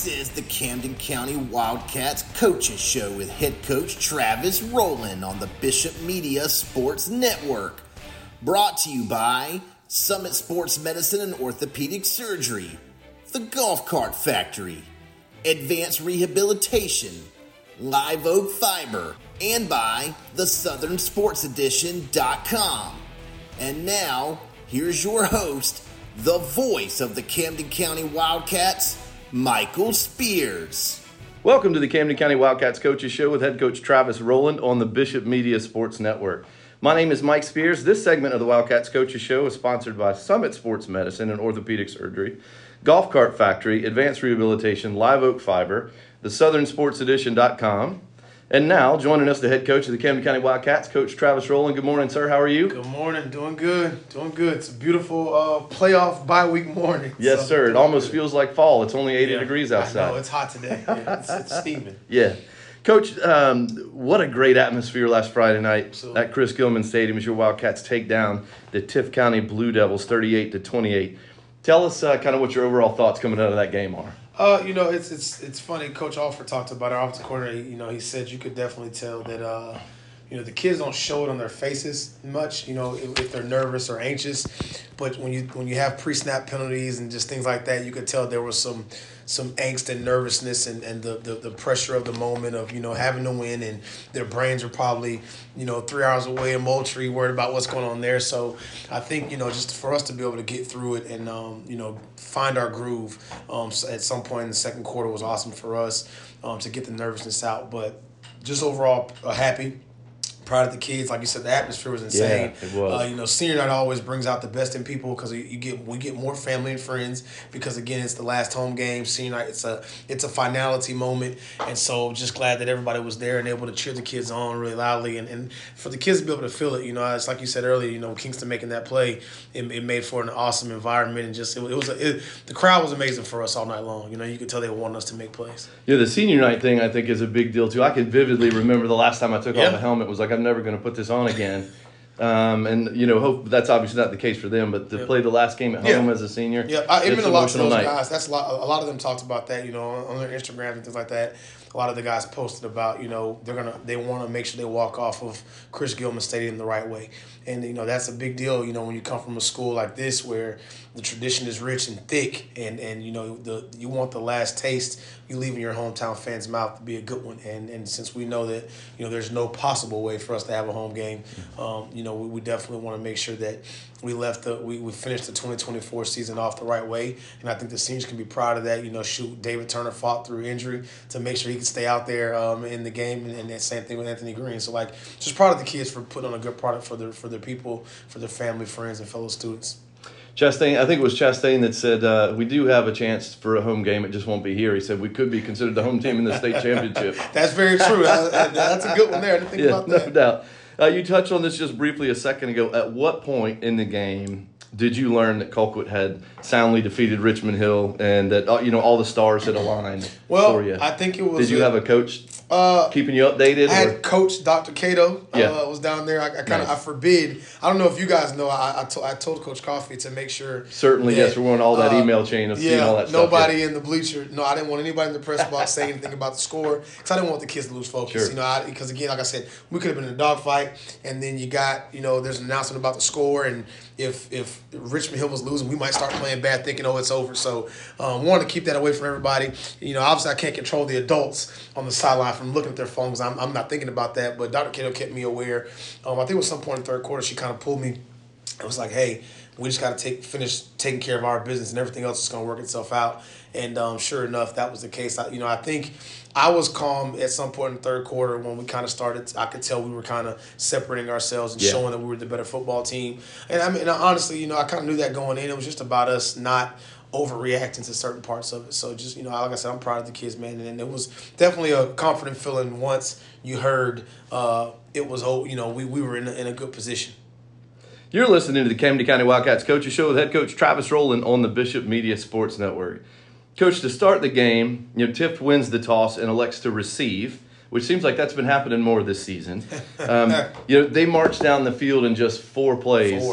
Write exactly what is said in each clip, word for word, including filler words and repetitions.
This is the Camden County Wildcats Coaches Show with head coach Travis Rowland on the Bishop Media Sports Network. Brought to you by Summit Sports Medicine and Orthopedic Surgery, The Golf Cart Factory, Advanced Rehabilitation, Live Oak Fiber, and by the Southern Sports Edition dot com. And now, here's your host, the voice of the Camden County Wildcats, Michael Spears. Welcome to the Camden County Wildcats Coaches Show with head coach Travis Rowland on the Bishop Media Sports Network. My name is Mike Spears. This segment of the Wildcats Coaches Show is sponsored by Summit Sports Medicine and Orthopedic Surgery, Golf Cart Factory, Advanced Rehabilitation, Live Oak Fiber, the Southern Sports Edition dot com. And now, joining us, the head coach of the Camden County Wildcats, Coach Travis Rowland. Good morning, sir. How are you? Good morning. Doing good. Doing good. It's a beautiful uh, playoff bye week morning. Yes, so sir. It almost good. feels like fall. It's only eighty yeah, degrees outside. I know. It's hot today. Yeah, it's, it's steaming. Yeah. Coach, um, what a great atmosphere last Friday night Absolutely. at Chris Gilman Stadium as your Wildcats take down the Tift County Blue Devils thirty-eight to twenty-eight. Tell us uh, kind of what your overall thoughts coming out of that game are. Uh, you know, it's it's it's funny. Coach Alford talked about our offensive coordinator. You know, he said you could definitely tell that uh, you know, the kids don't show it on their faces much. You know, if, if they're nervous or anxious, but when you when you have pre-snap penalties and just things like that, you could tell there was some some angst and nervousness and, and the, the, the pressure of the moment of, you know, having to win, and their brains are probably, you know, three hours away in Moultrie worried about what's going on there. So I think, you know, just for us to be able to get through it and, um, you know, find our groove um, at some point in the second quarter was awesome for us um, to get the nervousness out. But just overall uh, happy. Proud of the kids. Like you said, the atmosphere was insane. Yeah, it was. Uh, you know, senior night always brings out the best in people because you get we get more family and friends because, again, it's the last home game. Senior night, it's a it's a finality moment, and so just glad that everybody was there and able to cheer the kids on really loudly, and, and for the kids to be able to feel it. You know, it's like you said earlier. You know, Kingston making that play, it, it made for an awesome environment, and just it, it was a, it, the crowd was amazing for us all night long. You know, you could tell they wanted us to make plays. Yeah, the senior night thing I think is a big deal too. I can vividly remember the last time I took Yeah. off the helmet was like, I'm never going to put this on again. Um, and, you know, hope that's obviously not the case for them, but to Yeah. play the last game at Yeah. home as a senior, Yeah, I, it's even a lot of emotional those night. guys. That's a lot. A lot of them talked about that. You know, on their Instagram and things like that. A lot of the guys posted about, you know, they're gonna they want to make sure they walk off of Chris Gilman Stadium the right way, and you know that's a big deal. You know, when you come from a school like this where the tradition is rich and thick, and and you know the you want the last taste you leave in your hometown fans' mouth to be a good one. And and since we know that, you know, there's no possible way for us to have a home game, um, you know, we, we definitely want to make sure that we left the we, we finished the twenty twenty-four season off the right way, and I think the seniors can be proud of that. You know, shoot, David Turner fought through injury to make sure he could stay out there um, in the game, and, and that same thing with Anthony Green. So like, just proud of the kids for putting on a good product for their for their people, for their family, friends, and fellow students. Chastain, I think it was Chastain that said, uh, we do have a chance for a home game. It just won't be here. He said we could be considered the home team in the state championship. That's very true. That, that's a good one there. I didn't think Yeah, about no that. doubt. Uh, you touched on this just briefly a second ago. At what point in the game did you learn that Colquitt had soundly defeated Richmond Hill and that uh, you know all the stars had aligned Well, for you? I think it was. Did you a, have a coach uh, keeping you updated? I had or? Coach Doctor Cato uh, Yeah. was down there. I, I kind of Nice. I forbid. I don't know if you guys know. I I, to, I told Coach Coffey to make sure. Certainly, that, yes. We're on all that uh, email chain of seeing Yeah, all that stuff. nobody yeah. in the bleacher. No, I didn't want anybody in the press box saying anything about the score because I didn't want the kids to lose focus. Sure. You know, because again, like I said, we could have been in a dogfight, and then you got, you know, there's an announcement about the score, and if if Richmond Hill was losing, we might start playing bad, thinking, oh, it's over. So, um, wanted to keep that away from everybody. You know, obviously, I can't control the adults on the sideline from looking at their phones. I'm I'm not thinking about that, but Doctor Cato kept me aware. Um, I think it was some point in the third quarter she kind of pulled me. It was like, hey, we just got to take finish taking care of our business, and everything else is going to work itself out. And um, sure enough, that was the case. I, you know, I think I was calm at some point in the third quarter when we kind of started. I could tell we were kind of separating ourselves and Yeah. showing that we were the better football team. And I mean, honestly, you know, I kind of knew that going in. It was just about us not overreacting to certain parts of it. So just, you know, like I said, I'm proud of the kids, man. And it was definitely a confident feeling once you heard uh, it was, you know, we, we were in a, in a good position. You're listening to the Camden County Wildcats Coaches Show with head coach Travis Rowland on the Bishop Media Sports Network. Coach, to start the game, you know, Tift wins the toss and elects to receive, which seems like that's been happening more this season. Um, you know, they marched down the field in just four plays. Four.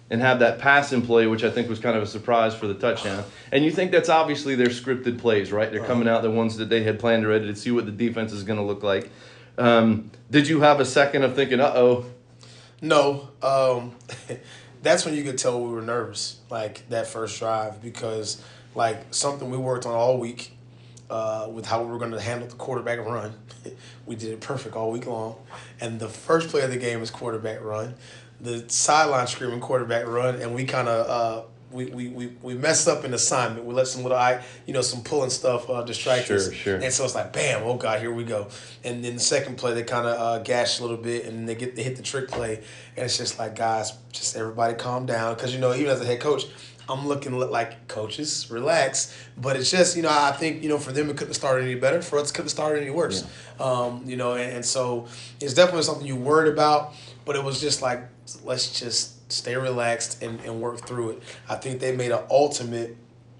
and have that pass in play, which I think was kind of a surprise for the touchdown. And you think that's obviously their scripted plays, right? They're coming out the ones that they had planned already to see what the defense is going to look like. Um, did you have a second of thinking, uh-oh? No. Um, that's when you could tell we were nervous, like that first drive, because like something we worked on all week uh, with how we were going to handle the quarterback run. We did it perfect all week long. And the first play of the game is quarterback run. The sideline screaming quarterback run, and we kind of uh, we, we we we messed up in assignment. We let some little eye, you know, some pulling stuff uh, distract sure, us. Sure, sure. And so it's like, bam, oh God, here we go. And then the second play, they kind of uh, gash a little bit, and they get they hit the trick play, and it's just like, guys, just everybody calm down, because you know, even as a head coach, I'm looking like, coaches, relax. But it's just, you know, I think, you know, for them it couldn't have started any better. For us, it couldn't have started any worse. Yeah. Um, you know, and, and so it's definitely something you worried about. But it was just like, let's just stay relaxed and, and work through it. I think they made an ultimate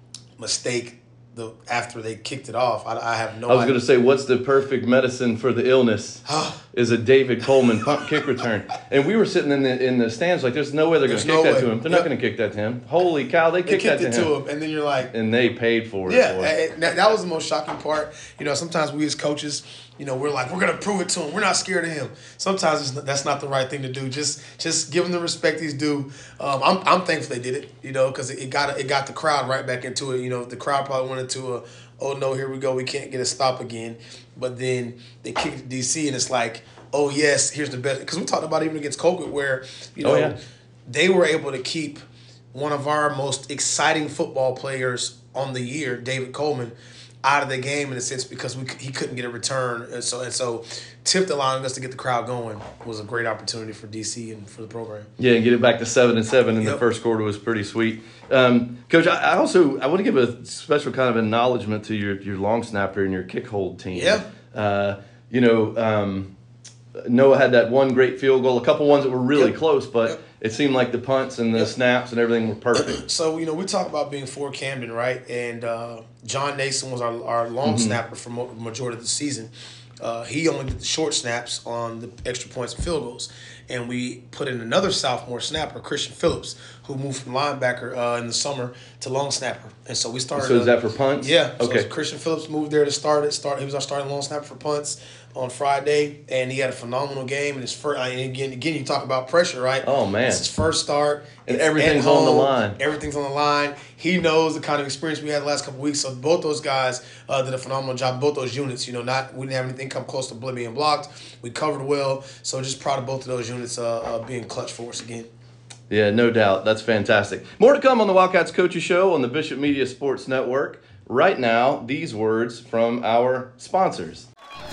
mistake the after they kicked it off. I, I have no I was idea. going to say, what's the perfect medicine for the illness is a David Coleman punt kick return. And we were sitting in the in the stands like, there's no way they're going to kick no that way. to him. They're yep. not going to kick that to him. Holy cow, they kicked, they kicked that it to, to him. him. And then you're like... And they paid for it. Yeah, for it. that, that was the most shocking part. You know, sometimes we as coaches, you know, we're like, we're going to prove it to him. We're not scared of him. Sometimes it's, that's not the right thing to do. Just just give him the respect he's due. Um, I'm I'm thankful they did it, you know, because it, it got it got the crowd right back into it. You know, the crowd probably went into a, oh, no, here we go, we can't get a stop again. But then they kicked it to D C, and it's like, oh, yes, here's the best. Because we talked about even against Colquitt where, you know, oh, yeah. they were able to keep one of our most exciting football players on the year, David Coleman, out of the game in a sense because we he couldn't get a return. And so, and so tipped allowing us to get the crowd going was a great opportunity for D C and for the program. Yeah, and get it back to seven and seven in yep. the first quarter was pretty sweet. Um, Coach, I, I also I want to give a special kind of acknowledgement to your your long snapper and your kick hold team. Yeah. Uh, you know, um, Noah had that one great field goal, a couple ones that were really yep. close, but yep. it seemed like the punts and the yep. snaps and everything were perfect. So, you know, we talk about being for Camden, right? And uh, John Nason was our, our long mm-hmm. snapper for the majority of the season. Uh, he only did the short snaps on the extra points and field goals. And we put in another sophomore snapper, Christian Phillips, who moved from linebacker uh, in the summer to long snapper. And so we started. So is that for punts? Yeah. Okay. So Christian Phillips moved there to start it. Start. He was our starting long snapper for punts on Friday, and he had a phenomenal game. And his first, and again, again, you talk about pressure, right? Oh man, it's his first start, and everything's home, on the line. Everything's on the line. He knows the kind of experience we had the last couple of weeks. So both those guys uh, did a phenomenal job. Both those units, you know, not we didn't have anything come close to being blocked. We covered well. So just proud of both of those units uh, uh, being clutch for us again. Yeah, no doubt. That's fantastic. More to come on the Wildcats Coaches Show on the Bishop Media Sports Network. Right now, these words from our sponsors.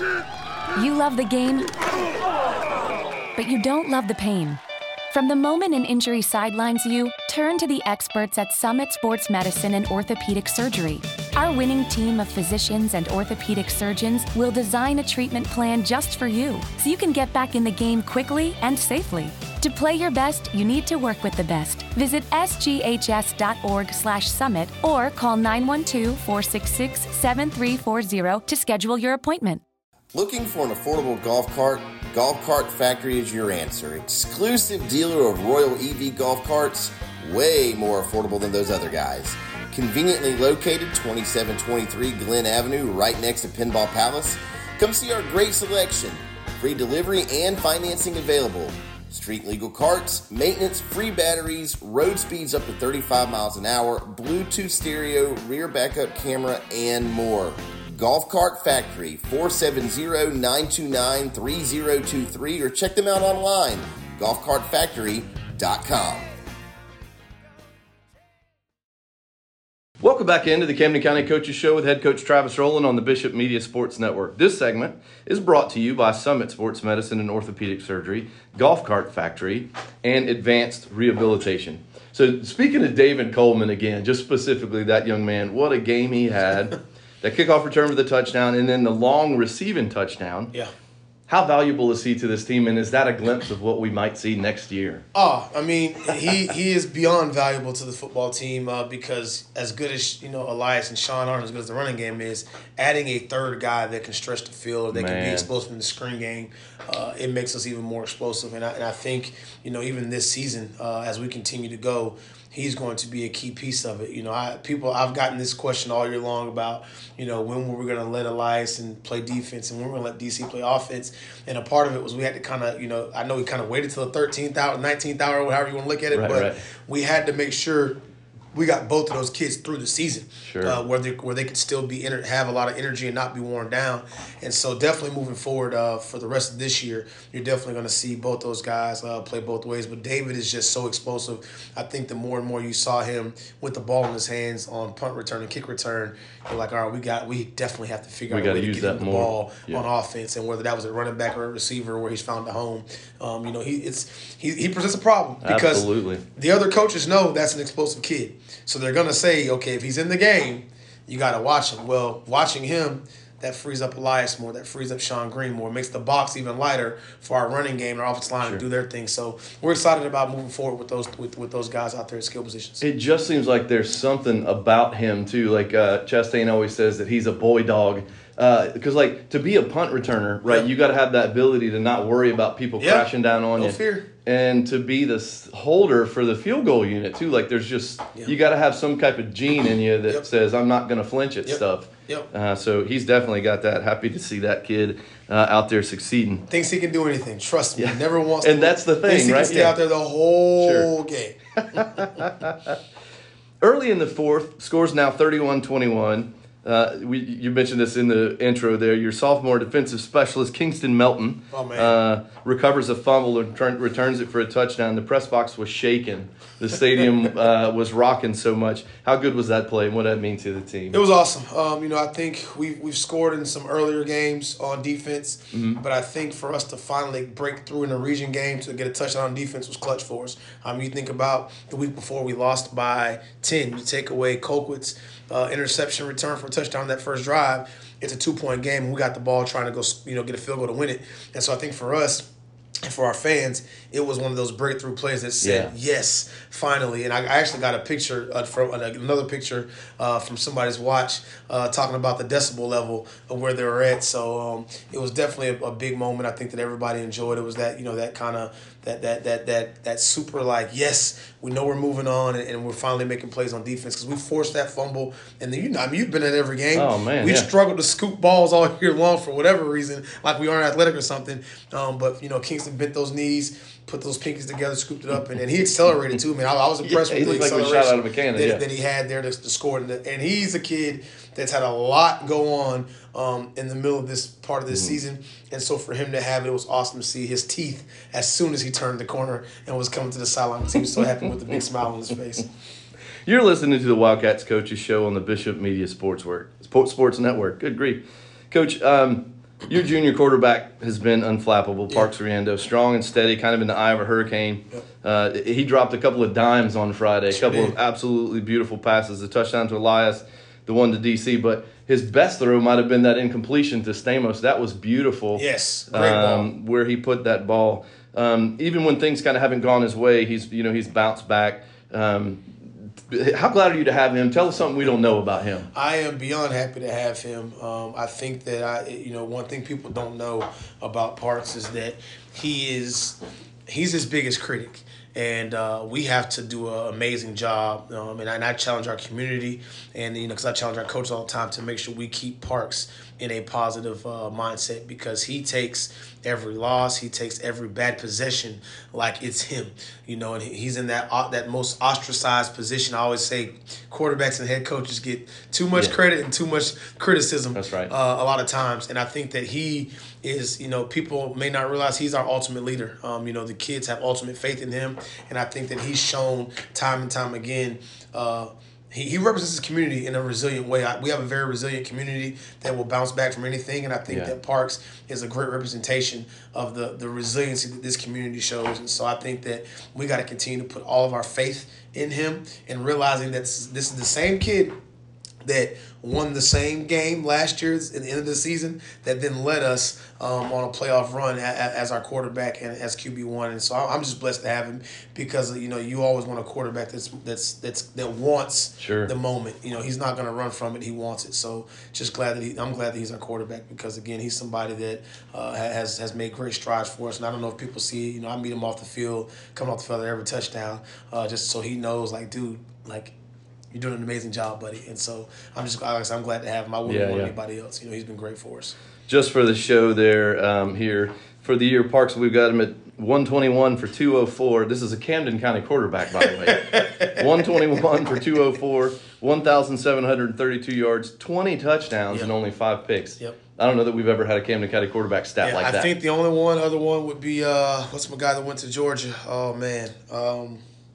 You love the game, but you don't love the pain. From the moment an injury sidelines you, turn to the experts at Summit Sports Medicine and Orthopedic Surgery. Our winning team of physicians and orthopedic surgeons will design a treatment plan just for you, so you can get back in the game quickly and safely. To play your best, you need to work with the best. Visit s g h s dot org slash summit or call nine one two, four six six, seven three four zero to schedule your appointment. Looking for an affordable golf cart? Golf Cart Factory is your answer. Exclusive dealer of Royal E V golf carts, way more affordable than those other guys. Conveniently located twenty-seven twenty-three Glen Avenue, right next to Pinball Palace. Come see our great selection. Free delivery and financing available. Street legal carts, maintenance, free batteries, road speeds up to thirty-five miles an hour, Bluetooth stereo, rear backup camera, and more. Golf Cart Factory, four seven zero, nine two nine, three zero two three, or check them out online, golf cart factory dot com. Welcome back into the Camden County Coaches Show with head coach Travis Rowland on the Bishop Media Sports Network. This segment is brought to you by Summit Sports Medicine and Orthopedic Surgery, Golf Cart Factory, and Advanced Rehabilitation. So speaking of David Coleman again, just specifically that young man, what a game he had. That kickoff return for the touchdown, and then the long receiving touchdown. Yeah. How valuable is he to this team, and is that a glimpse of what we might see next year? Oh, I mean, he, he is beyond valuable to the football team uh, because as good as, you know, Elias and Sean aren't, as good as the running game is, adding a third guy that can stretch the field, or that Man. can be explosive in the screen game, uh, it makes us even more explosive. And I, and I think, you know, even this season, uh, as we continue to go, he's going to be a key piece of it. You know, I people I've gotten this question all year long about, you know, when were we going to let Elias and play defense, and when we're going to let D C play offense. And a part of it was we had to kind of, you know, I know we kind of waited till the thirteenth hour, nineteenth hour, however you want to look at it, Right, but right. we had to make sure we got both of those kids through the season, Sure. uh, where they where they could still be ener- have a lot of energy and not be worn down. And so definitely moving forward uh, for the rest of this year, you're definitely going to see both those guys uh, play both ways. But David is just so explosive. I think the more and more you saw him with the ball in his hands on punt return and kick return, you're like, all right, we got we definitely have to figure We out a gotta way to use get that him the more. ball Yeah. on offense, and whether that was a running back or a receiver where he's found a home. Um, you know, he it's he he presents a problem because Absolutely. the other coaches know that's an explosive kid. So they're going to say, okay, if he's in the game, you got to watch him. Well, watching him, that frees up Elias more. That frees up Sean Green more. Makes the box even lighter for our running game and our offensive line Sure. to do their thing. So we're excited about moving forward with those with, with those guys out there at skill positions. It just seems like there's something about him, too. Like uh, Chastain always says that he's a boy dog. Because, like, to be a punt returner, right, Yeah. you got to have that ability to not worry about people Yeah. crashing down on No you. fear. And to be the s- holder for the field goal unit, too. Like, there's just, Yeah. you got to have some type of gene in you that Yep. says, I'm not going to flinch at Yep. stuff. Yep. Uh, so he's definitely got that. Happy to see that kid uh, out there succeeding. Thinks he can do anything. Trust me. Yeah. He never wants And to. that's the thing, thinks he right? can stay Yeah. out there the whole Sure. game. Early in the fourth, score's now thirty-one twenty-one. Uh, we, you mentioned this in the intro there. Your sophomore defensive specialist, Kingston Melton, Oh, man. uh, recovers a fumble and turn, returns it for a touchdown. The press box was shaking. The stadium uh, was rocking so much. How good was that play, and what did that mean to the team? It was awesome. Um, you know, I think we've, we've scored in some earlier games on defense, Mm-hmm. but I think for us to finally break through in a region game to get a touchdown on defense was clutch for us. I mean, you think about the week before we lost by ten. You take away Colquitt's uh, interception return for a touchdown that first drive, it's a two-point game, and we got the ball trying to go, you know, get a field goal to win it. And so I think for us, and for our fans, it was one of those breakthrough plays that said, Yeah. yes, finally. And I, I actually got a picture, uh, from uh, another picture uh, from somebody's watch uh, talking about the decibel level of where they were at. So um, it was definitely a, a big moment. I think that everybody enjoyed. It was that, you know, that kind of, that that that that that super like, yes, we know we're moving on and, and we're finally making plays on defense because we forced that fumble. And then, you know, I mean, you've been at every game. Oh, man, We yeah. struggled to scoop balls all year long for whatever reason, like we aren't athletic or something. Um, but, you know, Kingston bent those knees, put those pinkies together, scooped it up, and, and he accelerated too, man. I, I was impressed Yeah, with he the looked like we acceleration shot out of a cannon, that, yeah. that he had there to, to score. And, and he's a kid that's had a lot go on um, in the middle of this part of this Mm-hmm. season. And so for him to have it, it was awesome to see his teeth as soon as he turned the corner and was coming to the sideline because he was so happy with the big smile on his face. You're listening to the Wildcats Coaches Show on the Bishop Media Sports Work Sports Sports Network. Good grief, Coach. Um, your junior quarterback has been unflappable. Parks Riendo, strong and steady, kind of in the eye of a hurricane. Yep. Uh, he dropped a couple of dimes on Friday, a Sure couple did. of absolutely beautiful passes. The touchdown to Elias, the one to D C, but his best throw might have been that incompletion to Stamos. That was beautiful. Yes, great um, Where he put that ball. Um, even when things kind of haven't gone his way, he's you know he's bounced back. Um, how glad are you to have him? Tell us something we don't know about him. I am beyond happy to have him. Um, I think that I, you know, one thing people don't know about Parks is that he is, he's his biggest critic, and uh, we have to do an amazing job. Um, and, I, and I challenge our community, and you know, because I challenge our coach all the time to make sure we keep Parks in a positive uh, mindset because he takes every loss, he takes every bad possession like it's him, you know, and he's in that uh, that most ostracized position. I always say quarterbacks and head coaches get too much Yeah. credit and too much criticism. That's right. Uh, a lot of times, and I think that he is, you know, people may not realize he's our ultimate leader. Um, you know, the kids have ultimate faith in him, and I think that he's shown time and time again. Uh, He, he represents his community in a resilient way. I, we have a very resilient community that will bounce back from anything, and I think Yeah. that Parks is a great representation of the, the resiliency that this community shows. And so I think that we got to continue to put all of our faith in him and realizing that this, this is the same kid that won the same game last year at the end of the season that then led us um, on a playoff run a, a, as our quarterback and as Q B one. And so I'm just blessed to have him because, you know, you always want a quarterback that's that's that's that wants sure. the moment. You know, he's not going to run from it. He wants it. So just glad that he, I'm glad that he's our quarterback because, again, he's somebody that uh, has has made great strides for us. And I don't know if people see it. You know, I meet him off the field, coming off the field at every touchdown, uh, just so he knows, like, dude, like, you're doing an amazing job, buddy. And so I'm just like I said, I'm glad to have him. I wouldn't yeah, want yeah. anybody else. You know, he's been great for us. Just for the show there um, here, for the year Parks, we've got him at one twenty-one for two oh four. This is a Camden County quarterback, by the way. one twenty-one for two oh four, one thousand seven hundred thirty-two yards, twenty touchdowns, yep. and only five picks. Yep. I don't know that we've ever had a Camden County quarterback stat yeah, like I that. I think the only one, other one would be, uh, what's my guy that went to Georgia? Oh, man. Um,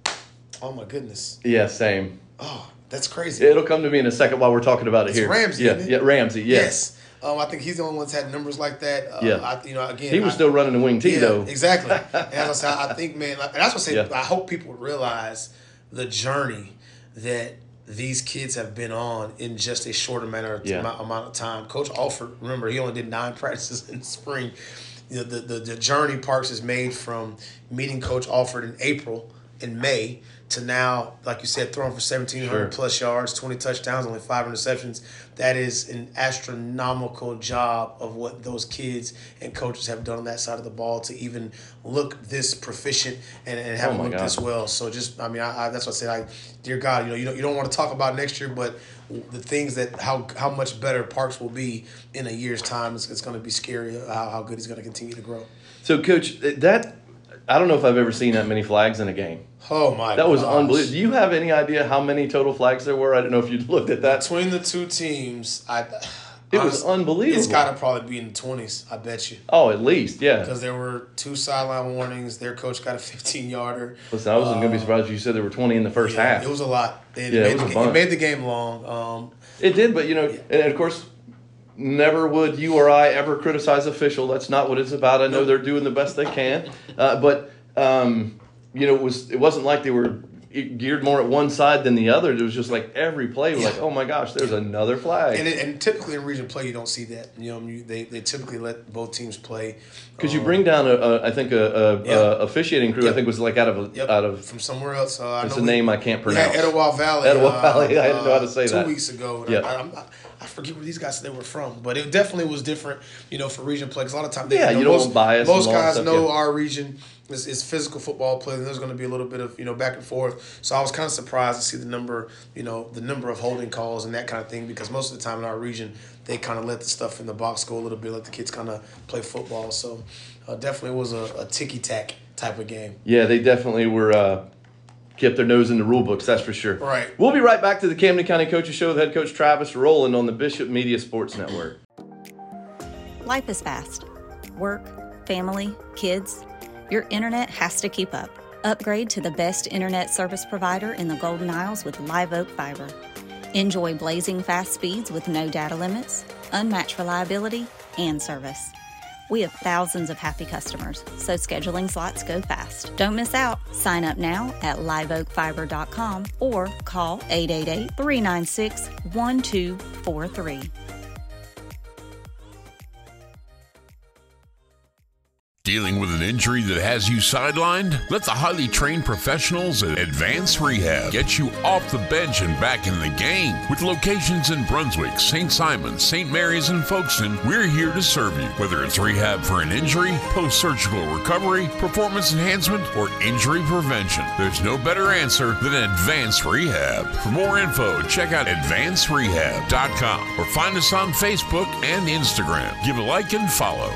oh, my goodness. Yeah, same. Oh, that's crazy. It'll come to me in a second while we're talking about it it's here. Ramsey, yeah, isn't it? yeah, Ramsey. Yes. yes. Um, I think he's the only one that's had numbers like that. Uh, yeah. I, you know, again, he was I, still running the wing T yeah, though. Exactly. And as I said, I think, man, and that's what I say. Yeah. I hope people realize the journey that these kids have been on in just a short amount of, yeah. amount of time. Coach Alford, remember, he only did nine practices in the spring. You know, the, the the journey Parks has made from meeting Coach Alford in April, in May, to now, like you said, throwing for seventeen hundred sure. plus yards, twenty touchdowns, only five interceptions. That is an astronomical job of what those kids and coaches have done on that side of the ball to even look this proficient and, and have oh them look God. this well. So just, I mean, I, I, that's what I said. I, dear God, you know, you don't, you don't want to talk about next year, but the things that how how much better Parks will be in a year's time, it's, it's going to be scary how, how good he's going to continue to grow. So, Coach, that I don't know if I've ever seen that many flags in a game. Oh, my God. That was unbelievable. Do you have any idea how many total flags there were? I don't know if you looked at that. Between the two teams, I it was unbelievable. It's got to probably be in the twenties, I bet you. Oh, at least, yeah. Because there were two sideline warnings. Their coach got a fifteen-yarder. Listen, I wasn't uh, going to be surprised if you said there were twenty in the first yeah, half. It was a lot. It, yeah, made, it was the, a bunch. It made the game long. Um, it did, but, you know, and of course, never would you or I ever criticize official. That's not what it's about. I know nope. they're doing the best they can. Uh, but, um, you know, it, was, it wasn't like they were geared more at one side than the other. It was just like every play was yeah. like, oh my gosh, there's another flag. And, it, and typically in region play, you don't see that. You know, you, they they typically let both teams play. Because um, you bring down a, a I think a, a, yeah. a officiating crew. Yep. I think was like out of a, yep. out of from somewhere else. Uh, it's I know a we, name I can't pronounce. Yeah, Etowah Valley. Etowah uh, Valley. I didn't know how to say two that. Two weeks ago. Yeah. I, I, I forget where these guys they were from, but it definitely was different. You know, for region play, because a lot of times, yeah, you, know, you don't most, want bias. Most and all guys stuff, know yeah. our region. It's, it's physical football play, and there's going to be a little bit of, you know, back and forth. So I was kind of surprised to see the number, you know, the number of holding calls and that kind of thing, because most of the time in our region, they kind of let the stuff in the box go a little bit, let the kids kind of play football. So uh, definitely was a, a ticky-tack type of game. Yeah, they definitely were uh, kept their nose in the rule books, that's for sure. Right. We'll be right back to the Camden County Coaches Show with head coach Travis Rowland on the Bishop Media Sports Network. Life is fast. Work, family, kids. Your internet has to keep up. Upgrade to the best internet service provider in the Golden Isles with Live Oak Fiber. Enjoy blazing fast speeds with no data limits, unmatched reliability, and service. We have thousands of happy customers, so scheduling slots go fast. Don't miss out. Sign up now at live oak fiber dot com or call eight eight eight, three nine six, one two four three. Dealing with an injury that has you sidelined? Let the highly trained professionals at Advanced Rehab get you off the bench and back in the game. With locations in Brunswick, Saint Simons, Saint Mary's, and Folkestone, we're here to serve you. Whether it's rehab for an injury, post-surgical recovery, performance enhancement, or injury prevention, there's no better answer than Advanced Rehab. For more info, check out advanced rehab dot com or find us on Facebook and Instagram. Give a like and follow.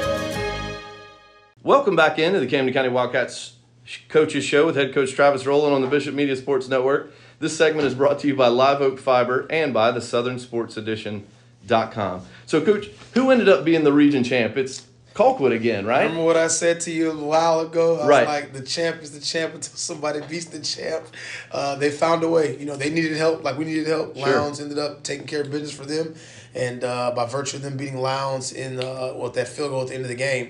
Welcome back into the Camden County Wildcats Coaches Show with head coach Travis Rowland on the Bishop Media Sports Network. This segment is brought to you by Live Oak Fiber and by the Southern Sports Edition dot com. So, Coach, who ended up being the region champ? It's Colquitt again, right? Remember what I said to you a while ago? I right. was like, the champ is the champ until somebody beats the champ. Uh, they found a way. You know, they needed help like we needed help. Sure. Lowndes ended up taking care of business for them. And uh, by virtue of them beating Lowndes in uh, well, that field goal at the end of the game,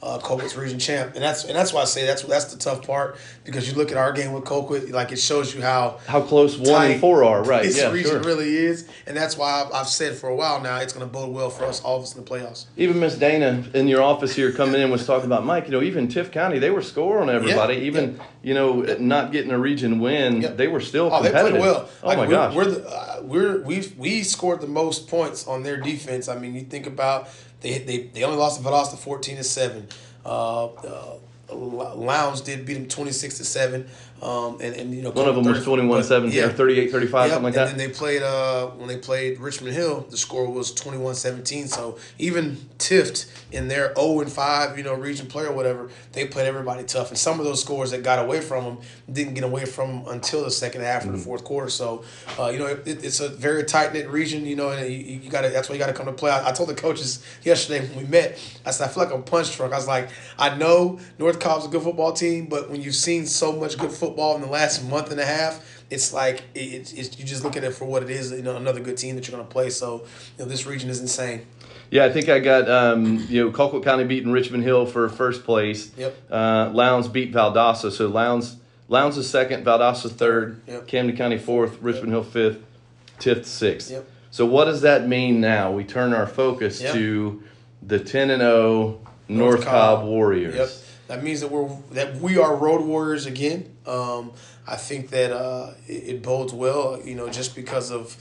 uh, Colquitt's region champ, and that's and that's why I say that's that's the tough part, because you look at our game with Colquitt, like it shows you how how close one and four are, right? This yeah, region sure. really is, and that's why I've, I've said for a while now it's going to bode well for us, all of us in the playoffs. Even Miss Dana in your office here coming in was talking about, Mike, you know, even Tift County, they were scoring on everybody. Yeah, even yeah. you know, yeah. not getting a region win, yeah. they were still oh, competitive. they played well. Oh like, my we're, gosh, we're the, uh, we're we we scored the most points on their defense. I mean, you think about they they they only lost to Valdosta fourteen to seven. Uh, uh, Lowndes did beat them twenty-six to seven. Um, and, and you know, one of them was twenty-one seven yeah. or thirty-eight thirty-five, yep. something like and that. And then they played uh when they played Richmond Hill, the score was twenty-one seventeen. So even Tift in their oh and five, you know, region play or whatever, they played everybody tough. And some of those scores that got away from them didn't get away from them until the second half mm-hmm. or the fourth quarter. So uh, you know, it, it's a very tight knit region. You know, and you, you got to that's why you got to come to play. I, I told the coaches yesterday when we met, I said I feel like I'm punch drunk. I was like, I know North Cobb's a good football team, but when you've seen so much good football in the last month and a half, it's like it, it's you just look at it for what it is. You know, another good team that you're going to play. So you know, this region is insane. Yeah, I think I got um, you know Colquitt County beating Richmond Hill for first place. Yep. Uh, Lowndes beat Valdosta, so Lowndes Lowndes is second, Valdosta third, yep. Camden County fourth, Richmond yep. Hill fifth, Tift sixth. Yep. So what does that mean now? We turn our focus yep. to the ten and oh North, North Cobb, Cobb Warriors. Yep. That means that we're that we are road warriors again. Um, I think that uh, it, it bodes well, you know, just because of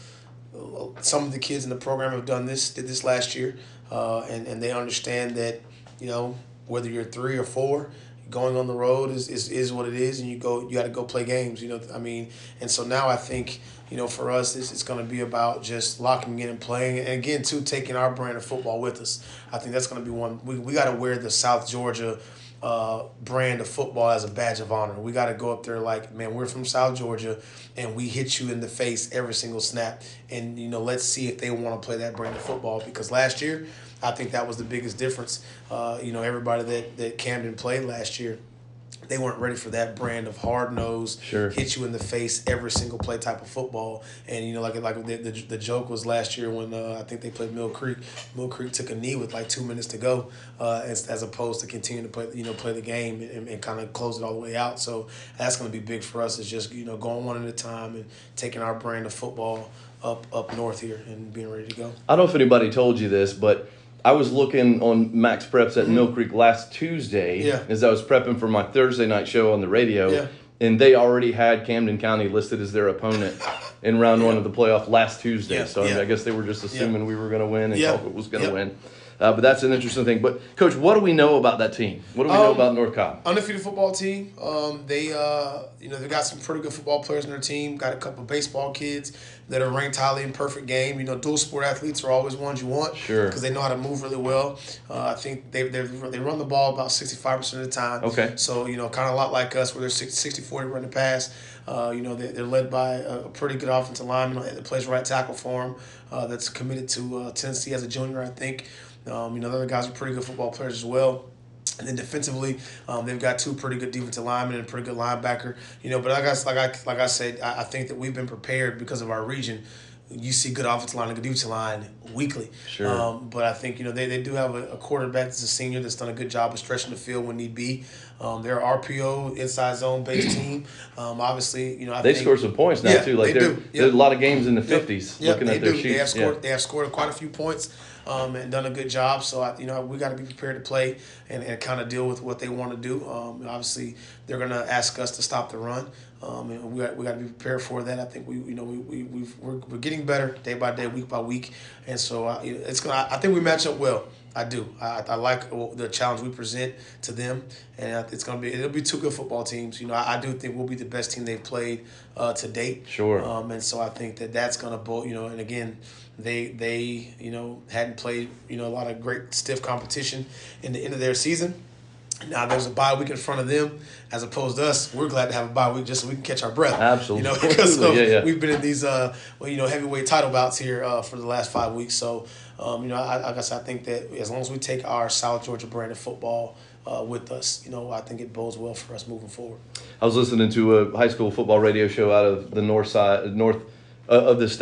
some of the kids in the program have done this, did this last year, uh, and and they understand that, you know, whether you're three or four, going on the road is, is, is what it is, and you go you got to go play games. You know, I mean, and so now I think, you know, for us, it's, it's going to be about just locking in and playing, and again, too, taking our brand of football with us. I think that's going to be one. We we got to wear the South Georgia Uh, brand of football as a badge of honor. We got to go up there like, man, we're from South Georgia, and we hit you in the face every single snap. And, you know, let's see if they want to play that brand of football, because last year, I think that was the biggest difference. Uh, you know, everybody that, that Camden played last year, they weren't ready for that brand of hard-nosed, sure. hit you in the face every single play type of football. And, you know, like like the, the, the joke was last year when uh, I think they played Mill Creek. Mill Creek took a knee with like two minutes to go uh, as, as opposed to continuing to play, you know, play the game and, and kind of close it all the way out. So that's going to be big for us, is just, you know, going one at a time and taking our brand of football up, up north here and being ready to go. I don't know if anybody told you this, but I was looking on Max Preps at mm-hmm. Mill Creek last Tuesday yeah. as I was prepping for my Thursday night show on the radio, yeah. and they already had Camden County listed as their opponent in round yeah. one of the playoff last Tuesday. Yeah. So I, mean, yeah. I guess they were just assuming yeah. we were going to win and yeah. Colquitt was going to yeah. win. Uh, but that's an interesting thing. But, Coach, what do we know about that team? What do we um, know about North Cobb? Undefeated football team. Um, they, uh, you know, they got some pretty good football players in their team. Got a couple of baseball kids that are ranked highly in perfect game. You know, dual sport athletes are always ones you want. Sure. Because they know how to move really well. Uh, I think they they they run the ball about sixty-five percent of the time. Okay. So, you know, kind of a lot like us, where they're sixty forty run the pass. Uh, you know, they, they're led by a, a pretty good offensive lineman that plays right tackle for them, uh, that's committed to uh, Tennessee as a junior, I think. Um, you know, the other guys are pretty good football players as well. And then defensively, um, they've got two pretty good defensive linemen and a pretty good linebacker. You know, but like I, like I, like I said, I, I think that we've been prepared because of our region. You see good offensive line and good defensive line weekly. Sure. Um, but I think, you know, they, they do have a, a quarterback that's a senior that's done a good job of stretching the field when need be. Um, they're an R P O, inside zone based team. Um, obviously, you know, I they think, score some points now yeah, too. Like they do. There's Yep. a lot of games in the fifties. Yep. Looking yep, at they their do. sheets. They have scored. Yeah. They have scored quite a few points. Um, and done a good job. So, I, you know, we got to be prepared to play and, and kind of deal with what they want to do. Um, obviously, they're going to ask us to stop the run, um, and we got we got to be prepared for that. I think we, you know, we we we've, we're we're getting better day by day, week by week, and so uh, it's gonna. I think we match up well. I do. I, I like the challenge we present to them, and it's gonna be. It'll be two good football teams. You know, I, I do think we'll be the best team they've played uh, to date. Sure. Um, and so I think that that's gonna both. You know, and again. They they you know hadn't played you know a lot of great stiff competition in the end of their season. Now there's a bye week in front of them, as opposed to us. We're glad to have a bye week just so we can catch our breath. Absolutely, you know, because of, yeah, yeah. we've been in these uh well, you know heavyweight title bouts here uh, for the last five weeks. So um, you know I, I guess I think that as long as we take our South Georgia brand of football uh, with us, you know I think it bodes well for us moving forward. I was listening to a high school football radio show out of the north side north uh, of the state.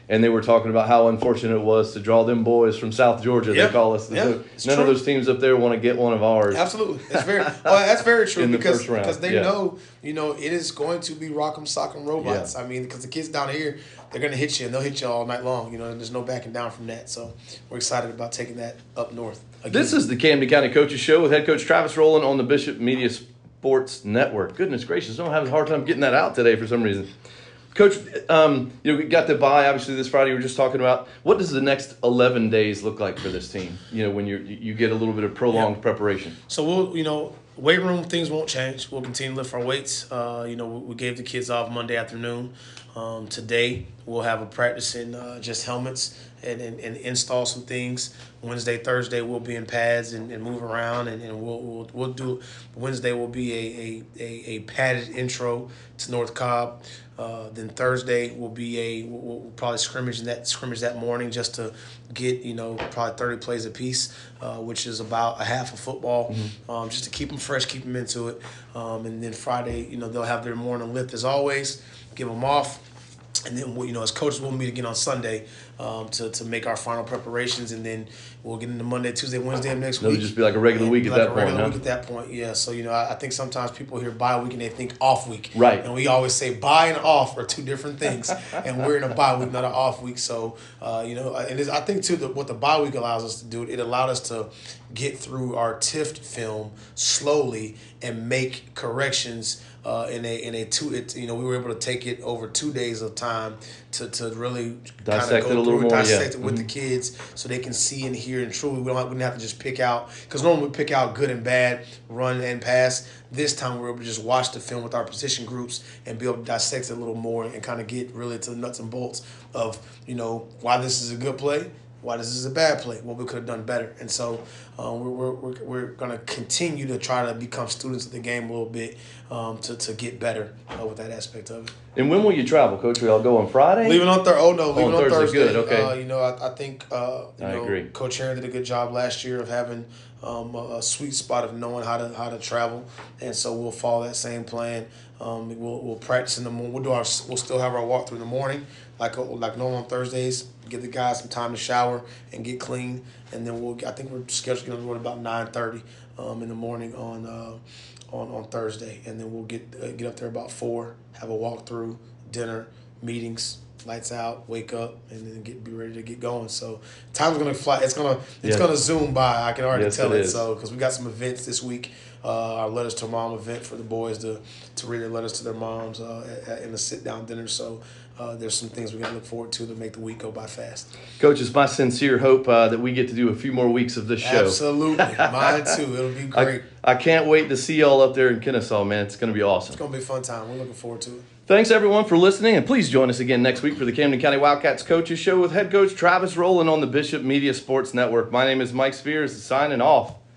and they were talking about how unfortunate it was to draw them boys from South Georgia. Yep. They call us. Yep. None It's true. of those teams up there want to get one of ours. Absolutely, that's very well. That's very true In the because first round, because they yeah. know you know it is going to be rock'em sock'em robots. Yeah. I mean, because the kids down here they're going to hit you and they'll hit you all night long. You know, and there's no backing down from that. So we're excited about taking that up north. Again. This is the Camden County Coaches Show with head coach Travis Rowland on the Bishop Media Sports Network. Goodness gracious, I don't have a hard time getting that out today for some reason. Coach, um, you know, we got the bye obviously this Friday. We were just talking about what does the next eleven days look like for this team? You know, when you you get a little bit of prolonged Yeah. preparation. So we'll, you know, weight room things won't change. We'll continue to lift our weights. Uh, you know, we, we gave the kids off Monday afternoon. Um, today we'll have a practice in uh, just helmets and, and, and install some things. Wednesday, Thursday we'll be in pads and, and move around, and, and we'll, we'll we'll do. Wednesday will be a a, a, a padded intro to North Cobb. Uh, then Thursday will be a we'll, we'll probably scrimmage in that scrimmage that morning just to get you know probably thirty plays apiece, uh, which is about a half of football, mm-hmm. um, just to keep them fresh, keep them into it. Um, and then Friday, you know, they'll have their morning lift as always. Give them off. And then, you know, as coaches, we'll meet again on Sunday um, to, to make our final preparations. And then we'll get into Monday, Tuesday, Wednesday of next It'll week. just be like a regular And week at like that a point, regular huh? week at that point, yeah. So, you know, I, I think sometimes people hear bye week and they think off week. Right. And we always say bye and off are two different things. And we're in a bye week, not an off week. So, uh, you know, and it's, I think, too, that what the bye week allows us to do, it allowed us to get through our T I F T film slowly and make corrections Uh, in a in a two it you know we were able to take it over two days of time to, to really Dissect kind it a of go little through more, it, dissect yeah. it with Mm-hmm. the kids so they can see and hear and truly we don't have, we didn't have to just pick out because normally we pick out good and bad, run and pass. This time we were able to just watch the film with our position groups and be able to dissect it a little more and kind of get really to the nuts and bolts of you know why this is a good play. Why this is a bad play? What we could have done better, and so uh, we're we're we're going to continue to try to become students of the game a little bit um, to to get better uh, with that aspect of it. And when will you travel, Coach? We all go on Friday? Leaving on Thursday. Oh no, leaving on on Thursday, Thursday. good, okay. Uh, you know, I, I think uh, you I know, agree. Coach Aaron did a good job last year of having um, a, a sweet spot of knowing how to how to travel, and so we'll follow that same plan. Um, we'll we'll practice in the morning. We'll do our we'll still have our walkthrough in the morning, like like normal on Thursdays. Give the guys some time to shower and get clean, and then we'll. I think we're scheduled to go to about nine thirty um, in the morning on uh, on on Thursday, and then we'll get uh, get up there about four, have a walkthrough, dinner, meetings, lights out, wake up, and then get be ready to get going. So time's gonna fly. It's gonna it's Yeah. gonna zoom by. I can already Yes, tell it it. is. So because we got some events this week. Uh, our letters to mom event for the boys to to read their letters to their moms uh, at, at, in a sit down dinner. So uh, there's some things we're gonna look forward to to make the week go by fast. Coach, it's my sincere hope uh, that we get to do a few more weeks of this show. Absolutely, mine too. It'll be great. I, I can't wait to see y'all up there in Kennesaw, man. It's going to be awesome. It's gonna be a fun time. We're looking forward to it. Thanks, everyone, for listening, and please join us again next week for the Camden County Wildcats Coaches Show with head coach Travis Rowland on the Bishop Media Sports Network. My name is Mike Spears, signing off.